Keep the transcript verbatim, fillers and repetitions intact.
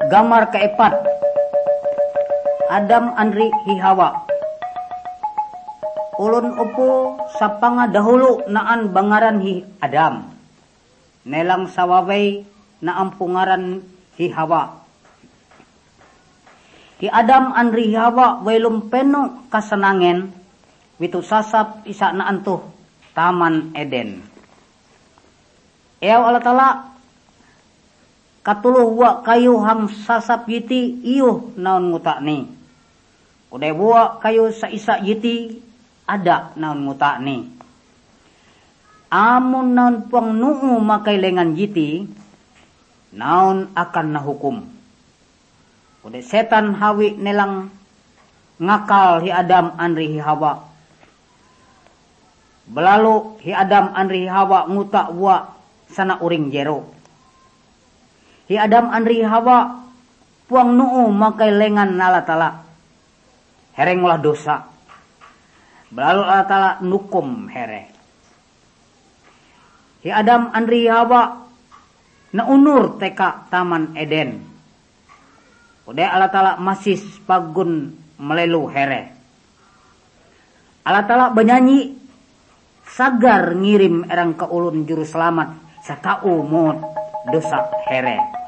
Gambar keempat, Adam Andri hi Hawa. Ulun upu sapanga dahulu naan bangaran hi Adam. Nelang sawaway na ampungaran hi Hawa. Hi Adam Andri hi Hawa wailum peno kasenangen witu sasap isa na antuh Taman Eden. Eaw Allah Ta'ala katuluh wa kayu hang sasap yiti iyuh naon nguta ni. Uday wa kayu sa isa yiti ada naon nguta ni. Amun naon puang nuu makai lengan yiti naon akan nahukum. Uday setan hawi nelang ngakal hi Adam Andri hi Hawa. Belalu hi Adam Andri hi Hawa nguta wa sana uring jero. Hi Adam Andri Hawa puang nuu makai lengan Allah Ta'ala. Hereng ulah dosa. Belalu Allah Ta'ala nukum here. Hi Adam Andri Hawa na unur teka Taman Eden. Udah Allah Ta'ala masih pagun melelu here. Allah Ta'ala benyanyi sagar ngirim erang ke ulun juru selamat sakau mut dosa here.